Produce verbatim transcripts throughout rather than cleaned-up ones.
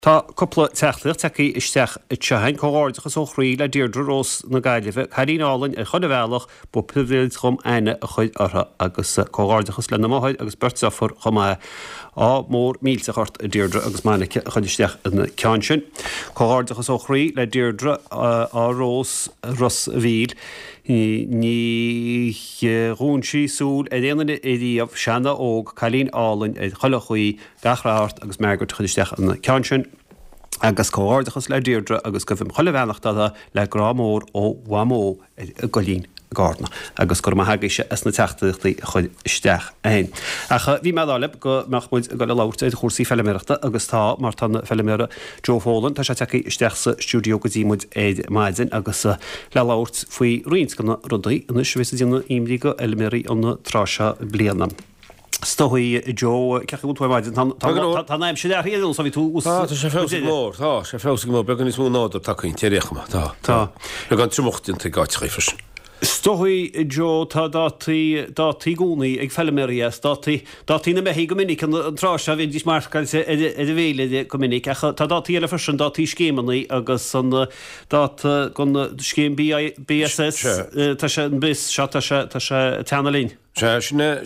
Tá coppla teachtaach taí isteach tehain cóáirdachas ó chraí le Deirdre Rós na Gaillimhe, Caínálainn a chud bhealach bu pivréil chum aine a chuid ortha agus cóáirdachas le na mthaid agus bertsafar chumá á mór mílte chort a Deirdre agus maice chud isteach na ceann sin. Cóáirdachas ó chraí le Deirdre á Rós Ros Bhíl ní rúnsí súl a déanana iríomh seanna óg Cailín Álainn a chola chuí gachráart agus mergur chud isteach na ceann sin. Agus cóáirdachas le Deirdre agus go bhím chola bhealachtada le grámór ó bhamó go lín Gardna agus gur maithagaise as na teachtaí chuid isteach ain. Acha bhí medáilib go meachmuid go le láirta a chósaí fellimeachta agus tá mar tan fellimera Joe Fólan tá sé teí isteach sa stúdio go dtímuid éid maidin agus le láirt faoi roins gona rudaí ina sibhís dína imrí go elimirí anna tráise blianam. Stohui Joe ceú tú maidin tá naim sé héadú sa bhí tú Tá sé fé mór tá sé fé mó began is mú náidir takeín téréchma tá tá gan trmochtin te gáitrífers. Stohui Joe tá dátí dátí gúnaí ag fellimerías dátí dátí na mehí go minic an tráise bhí dís marcail sé a bhéile go minic tá dátí eile fersin dátí scémannaí agus san dát gon scéim B S S tá sé an bis seo tá sé teanalín. Se sinna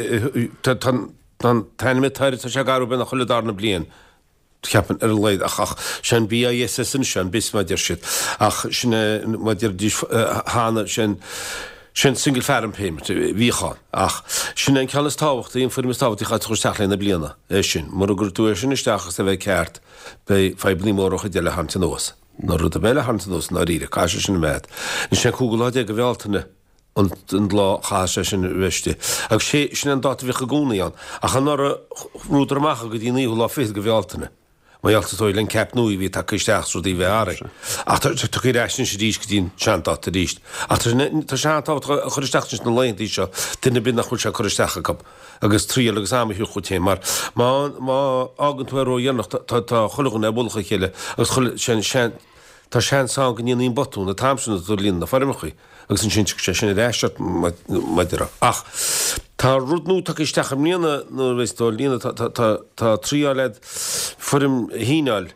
tan tainime tair tá sé garú ben a choledána blian. Ceapan ar leid ach ach sin B S S sin bis maidir siad ach sinna maidir hána sin sin single farm payment bhíáin ach sin an celas táhachtta íon fuidir táhaí chaid chuteach na bliana é sin mar gur tú sin isteachchas a bheith ceart be fe blimmórcha deile hananta nóas. Nó rud a beile hananta nóas ná ríre caiise sin méid. Ní sé cúgaláide go bhhealtainna an lá cháise sin bheiste. Ag sé sin an dáta bhícha gúnaíán ach an nar rúdarmacha go dtíí lá fé go bhhealtainna. Mae alta toi len cap nwy fi tac isteach srwyd i fe ar e. A ta chi reisyn sy'n dis gydyn siant at y dis. A ta siant at chwyr isteach sy'n lein di sio, dyn y byd na chwyr siant chwyr isteach ag agus tri agus am hiw chwyr tein. Mar ma agantwyr o ianach ta chwylwch yn ebol chwyr chyle. Agus chwyr siant ta siant sa'n gynny'n un botwn, y tam sy'n dod lyn na ffarim chwyr. Agus yn sy'n sy'n reisat mae dyra. Ach, tá rud nú tak isteach am líana nó bheits dó líana tá tríáled furim híneáil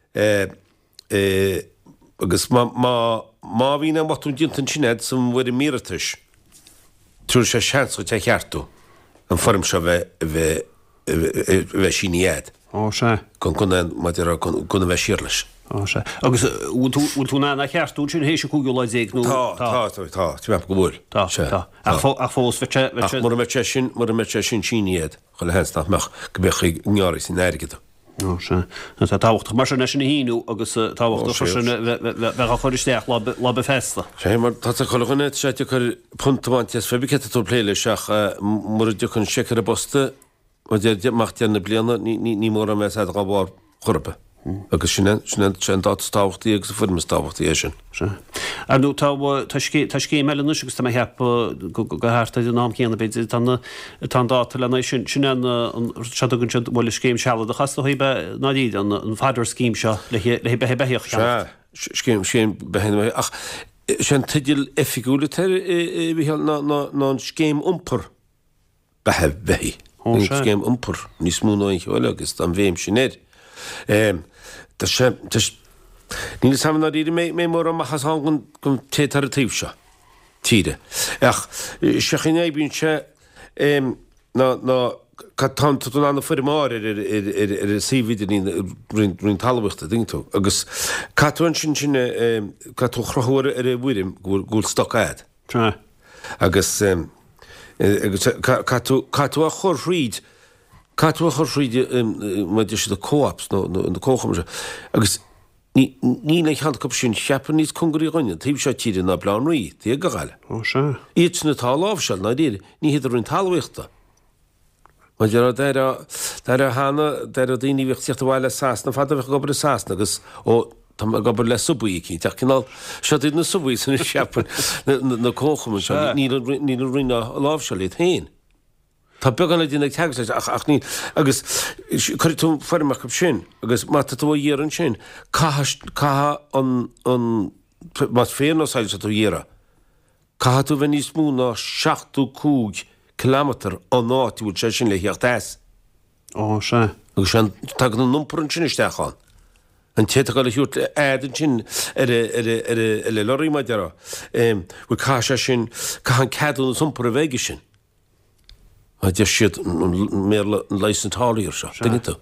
agus má bhín an bhatún dintan sinad som bhfuir míratis trúr sé seans go te cheartú an furim seo bheith síníad. Ó sé. Gon gona bheith síirlis. Ó sé. Agus úl tú na cheartú sin hééis cúgúla déag nó. Tá tá tá tí go bhfuil. Tá tá. A fós bheit mar me sin mar me sin síníad chu le hensnach meach go becha neáir sin airigad. Ó sé. Tá táhacht mar na sin híú agus táhacht sin bheit a chuiristeach lá befesta. sé mar tá a choganna sé chu puntmantas fe bicet tú pléile seach mar dúchann sécar a bosta macht na bliana ní mór a me a gábhar chorpa. Agus sin sin dá táhachttaí agus fumas táhachttaí é sin. Arú tá cé meile nu agus tá heap gothirta d ná chéanana beidir tá dáta lena sin sin segann si bhfuil céim seala a chasta be nádíad an fáidir cím seo le be beíoch céim sin behéna ach sin tuidir effiúla bhí ná céim umpur bethe bheí. Céim umpur níos múnáin cheáile agus an bhéim sinnéir. Tá sé ní sam na ríide mé mé mór amachchas há gom tétar a tíh seo tíide. Ach sechin éibín se ná tanú anna fuidir mar ar a síhíidir rin talhachtta dingtú. agus catúin sin sinna catú chrothúir ar a bhuiirim gúil stocaid. Agus catú a chur ríd Catú a churríide maidir si a cóaps nó na cóchamse. Agus ní le cheantcap sin cheapan níos congurí roiine, tíb seo tíide na bleán rí, tí go gáile. Ó sé. Iad na tá lábhseil na díir, ní héidir rún talhachta. Maidir deir a hána deir a daoine bhíocht tíocht bhile sásna, fada bheith gobar a sásna agus ó tá gobar le subí cí, teach cinál seo na subí san cheapan na cóchamse, ní rina lábhseil iad hain. Tá beganna dtína teagsa ach ní agus chuir tú fermach sin agus mata tú dhéar an sin catha an mas féanaáil sa tú dhéara. Catha tú bheith níos mú ná seachtú cúg kilometr an áitiúil sé sin le heocht éis. Ó sé. Agus sin tag an numpur an sin isteachán. An te gal hiút éan sin le loí mai dera bhfuil cá sin caian ceadú sumpur a bhéige sin. A de siad mé leis an táíir se tú.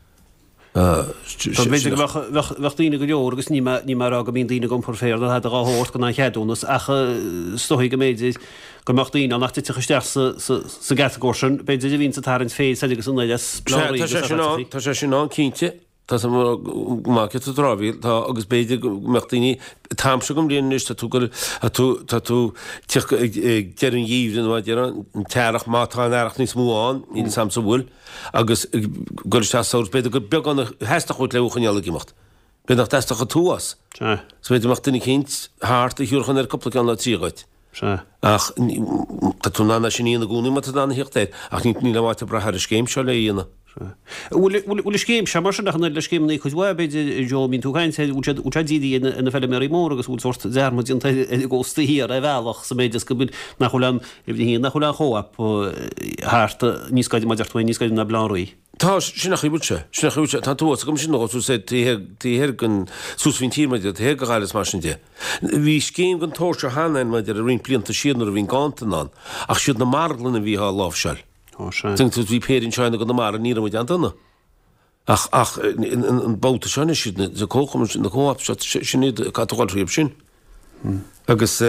Bhechttíine go leor agus ní mar a go bíon díine gom por fér a a gáhort go na cheadúnas acha stoí go méidir go machtíín an nach tuisteach sa gatagósin, beidir vín sa tarint fé agus an leiles Tá sé sin ná cínte. Tá máce tú ráhíil tá agus beidir meachtaí tamse gom líon nuis tú tú dean díomhn bhaid an teach mátáin airach níos múáin í sam sa bhfuil agus goteá beidir go beag an heasta chuút leúchan ealagimacht. Be nach teistecha túas. S beidir meachtaí cinint háart a hiúchan ar coppla an le tríáid. Ach tá tú nána sin íonna gúnaí mat anna hiíochtéid ach ní ní le bhaite brethir céim seo le íana. Bhfuil céim se mar nach le céimna chuhbeid Jo mín túáin útdíí ina fel mé mór agus út sort zerma ggósta híar a bhealach sa méidir go bud nach cholan hí nach chola choap háart níoscaid maidirtfuin níoscaid na blaí. Tá sin nach bute sin bute tá tú gom sin tú sé tíhir gon súsvín tíirmaidir hé goáiles mar sin de. Bhí céim gon tóir se hánain maidir a rin blianta siadnar a bhín gáantain an ach siad na marlan a bhí há láhseil. Think tú bhí péirn seánna go na mar ní muid anna. Ach ach an bouta sena siad na cócham na cóap sin catáilríomh sin. Agus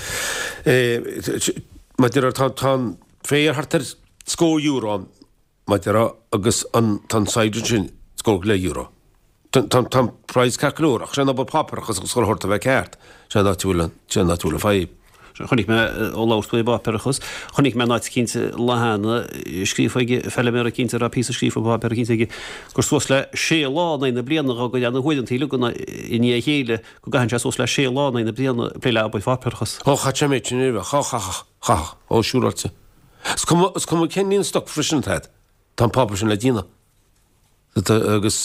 maidir tá féarthtar scóúrán maidir agus an tan saidir sin scó le euro. Tá price calúach sé ab papach agus go horta bheith ceart sé náúla sé náúla fáib. Chonig me ó láspla báperachas, chonig me náid cinnte lehanana scrífaige fell mé a cinnte a pí scrífa báper cinnteige gur sos le sé lána na blianana go anna hhuiidan tíile gona iní chéile go gahan sos le sé lána na blianana pléile ab fáperchas. Ó cha méid sin nuh cha cha ó siúráte. cum ceníon stoc frisinthead tá papa sin le dína. agus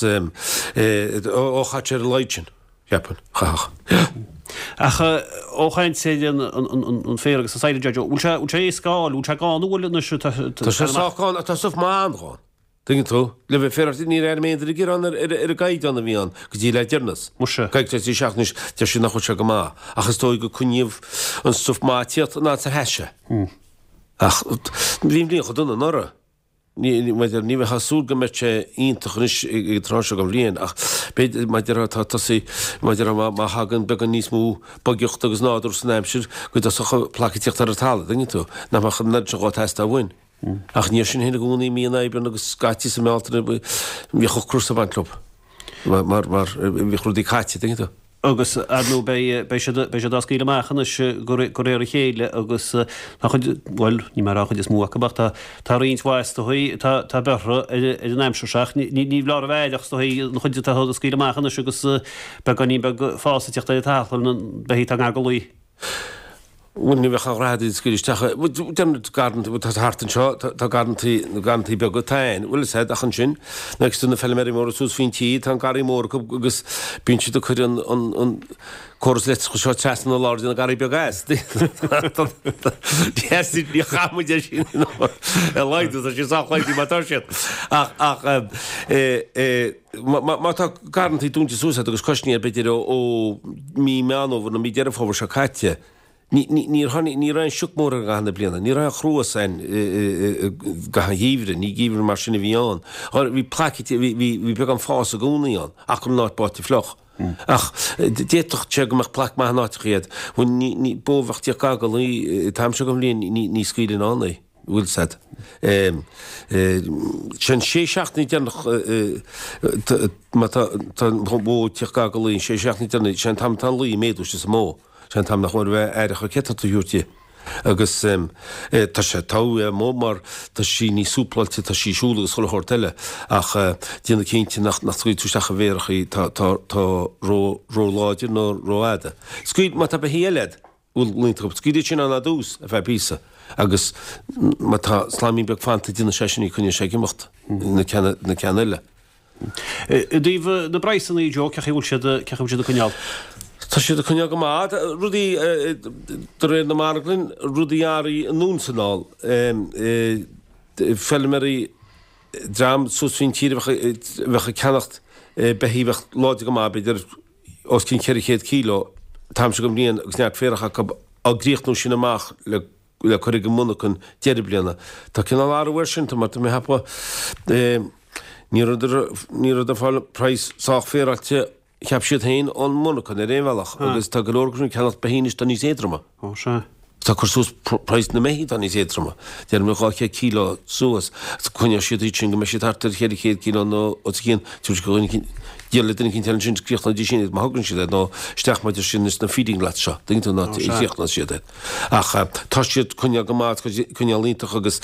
ó chatte leidsin ceapan cha. Acha óchaint sé an fér agus saide George úl sé sáil ú gáúil na siú Tá sé sáán a tá soh má anráin. Dingin tú le bh fér ní ar méidir gur an ar a gaiid anna bhíán go dtí le dearnas. Caiig sé seachnis de sin nach chu se go má achas tóid go chuníomh an stuf mátíocht ná a heise. Ach bhím líon chu duna nora. Ní maidir ní bheith hasú go me sé ionintachnis i tránse go bblion ach beidir maidir sí maidir má hagan began níos mú bagiocht agus náidir san éimsir go a socha placitíocht ar a talla dingin tú na chu ned se gá test a bhain. Ach níor sin hinna gúnaí míon éiben agus scatí sa méaltainna bhí chu cruúsa banclub mar bhí chrúdaí caite dingin tú. Agus arú bei se dascíile mechan go réir a chéile agus bhil ní mar achad is múachach tá rionshhaist tá bethra an aimseach ní bhlá a bhéideach na chuide tá a scíile mechan agus be gan ní be fása teachta táil behí an agalaí. Wouldn't we have had this good stuff? Would them garden with his heart and shot, the guarantee, the guarantee be good time. Well, said, I can next to the film, more so finchi, and Gary Moore, because pinch the curry on on course, let's go shot chest in the Lord in the Gary Begas. Yes, you have me just, you know, I like this, she's not like the matter shit. Ah, ah, eh, Mata guarantee don't you suicide, because questioning a bit o me man over the media for Shakatya. Ní ní ra siúmór a gahanana blianana, ní ra chrúa sein gahan híomhre, ní gíomhre mar sinna bhíán. Bhí placite bhí be an fás a gúnaíán, ach chun náid báti floch. Ach déitocht te go meach plac mai náitiad, bhfuil ní bóhhachtí gagal í tam se go líon ní scuilin ánaí, bhfuil said. Sin sé seachnaí deannach bó tíoch gagal í sé seachnaí deannach sin tam tan luí méadú sa mó. Sean tam nach chuir bheith éirecha ceta tú dúirtí. Agus tá sé tá mó mar tá sí ní súpláilte tá sí siúla agus chola horteile ach díanana cinnte nach nach scuid túisteach a bhérachaí tá róláidir nó róáide. Scuid má tá be héilead bhfuil líontra scuidir sin anna dús a bheith písa agus má tá sláimí beag fanta dína seisiní chunne sé gimocht na ceanile. Díomh na Bryson í Jo ceach bhúil siad a chuneal. Tá siad a chuine go mád, rudí do réad na marglinn rudíáí núnsanál fellimeí drám súsfinn tíir bhecha ceannacht behíbh láide go má beidir os cinn ceirichéad kíló tam se go blion agus neart féracha a gríochtnú sin amach le le chuir go muna chun deir blianana. Tá cin áhhair sin mar mé hapa ní a fáil preis sách férachte cheap siad hain ón muna chun é réhheach agus tá gológrún ceannach behínis don ní édrama. Tá chusús preis na méhí an is édrama. Déar mé gáché kíló suas chunne siad sin go me sé tartar chéir chéad kíló nó ó cín tú go Díle den cinn tell sin críocht na dí sin má hagann siad nó steach maidir sin is na feedinglaat seo, Dingú ná íocht na siad. Ach tá siad chunne go má chunne líntaach agus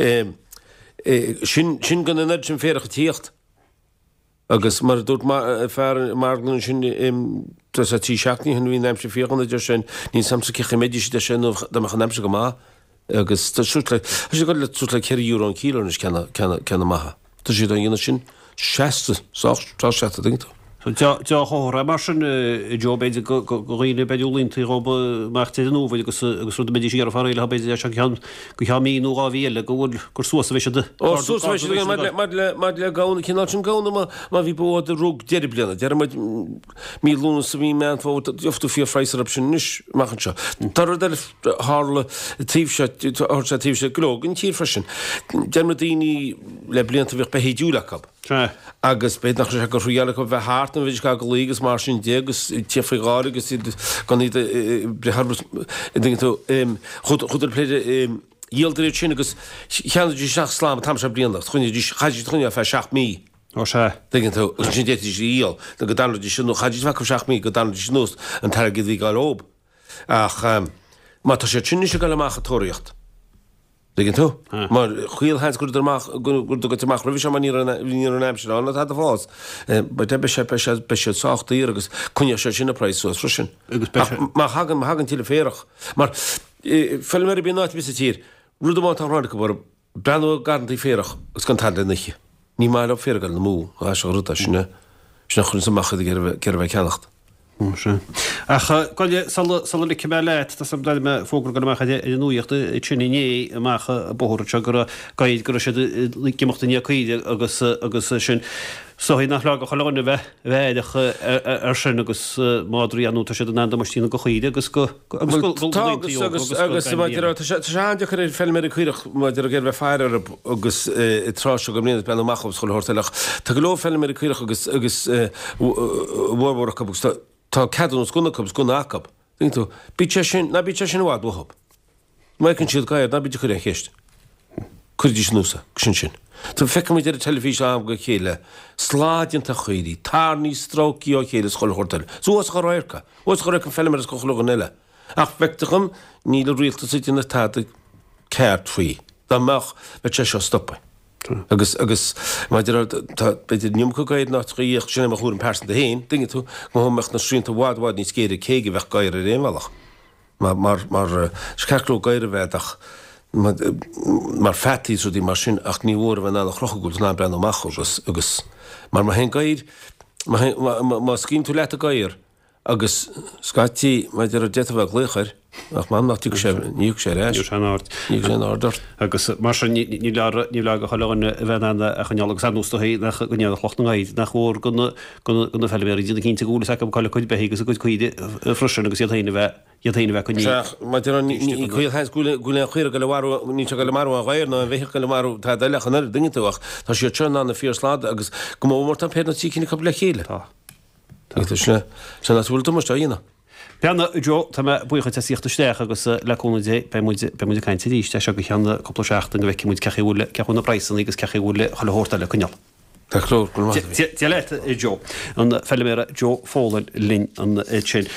sin sin gan ned sin féach tíocht agus mar dút fear marglan sin a tí seachní hun hín neimse fiochan idir sin ní samsa cecha méidir de sin deach neimse go má agus súle sé go le súla ceir euro an kíló is cena maithe. Tá siad an dhéana sin sesta tá seta dingta. Tá mar sin jobbéidir go riine beúlíntaí rob marta an nóhaid agus agus ru méidir ar faréile beidir se go che míú á bhéle go bhfuil gur suasa bheisi le gána cinál sin gána má bhí bó a rúg deir blianana, de mí lúna sa bhí me fá joftú fi freisar sin níos machchan seo. Tar hála tíse tíse glógan tí freisin. Dearmar daoine le blianta bhíh behéidúlacha. Agus beit nach se go riala go bheith háart an bhíidir go lígus mar sin dégus tífaáir agus gan brehar chud pléide díaldidir sin agus cheanidir seach slám tam se blianach chuine chaidí chuine a fe seach mí. Ó se Dgin sin dé íal na go danir sin chaidí fe seach mí go danir nóst an targad í gáil ób. Ach má tá sé tsinne se go amachchatóíocht. Dgin tú? Mar chuil hens gur gur go teach ra man ní an aimse an a fás. Ba de be sé be sé sáchtta í agus cunne sé sinna preisú frisin. Má hagan hagan tíle féach. Mar fel mé bí náit vis tír, rudá anráide go bar brenn garantí féach gus gan tan niche. Ní mai op fégal na mú a se ruta sinna sinna chun samachcha gur bheith cenacht. Acha sal le cemé leit tá sam me fógur go mecha nuíochtta tsinné amachcha bóirte gur gaiid gur sé cimachta níoide agus agus sin sohí nach le go choáinna bheith bhéidecha ar sin agus mádraí anúta sé an martína go chuide agus go agus seide chu felmé chuireach maidir gur bheith fear agus trá go mléad ben amachchas choirteach. Tá go lá felmé chuireach agus agus bhórcha Tá ceadú gona cubs gona acab. Tú bí sin na bí sin bhád bhab. Mai cinn siad gaiir na bíidir chuir a chéist. Cuirdí snúsa sin sin. Tá fecha idir a telefís am go chéile, sláidianta chuirí, tarní strócií ó chéile scoil chóirteil. Súas go roiircha, Os go raibh an felmar go chlugan eile. Ach fechtacham ní le rialta sitin na táda ceart faoi. Tá meach be te seo stoppa. agus agus beidir nimcha gaid nach íocht sinna a chuún persan de héin, dinge tú go mecht na srínta bhád ní céidir céige bheith gaiir a réimhach. mar sceló gaiire bheitach mar fetí sú dí mar sin ach ní bhór bheit nach chrochagúil ná brenn amach agus agus mar má hen gaid má cín tú leit a gaiir agus scatí maidir a detabh léchair ach má nach tú sé níú sé réis ní sé ádart. Agus mar ní ní le go choáinna bheitna a chunealagus anústaí nach gonead chlochtnaid nach chóir gona gona fellméir dína cinnta gúla a go choile chuid behégus a go chuide frisin agus iadhéine bheith iadhéine bheith ní. Maidir ní chuil heisúla gúla chuir go leharú ní go le marú a ghair ná bhéiche go le marú tá leilechan ar dingeteach tá sé tena na fíor slád agus go mór an péna tícinna cap le chéile. Tá se nasúil tumas ína. Peanna Jo tá bucha síochtta steach agus leúna be muidir caiinte díiste se go cheanna coppla seachta go bheith muid ceúla ceúna preissan agus ceúla chola hórta le cuneal. Tá chlór Di leit Jo an fellméire Jo fólan lin an sin.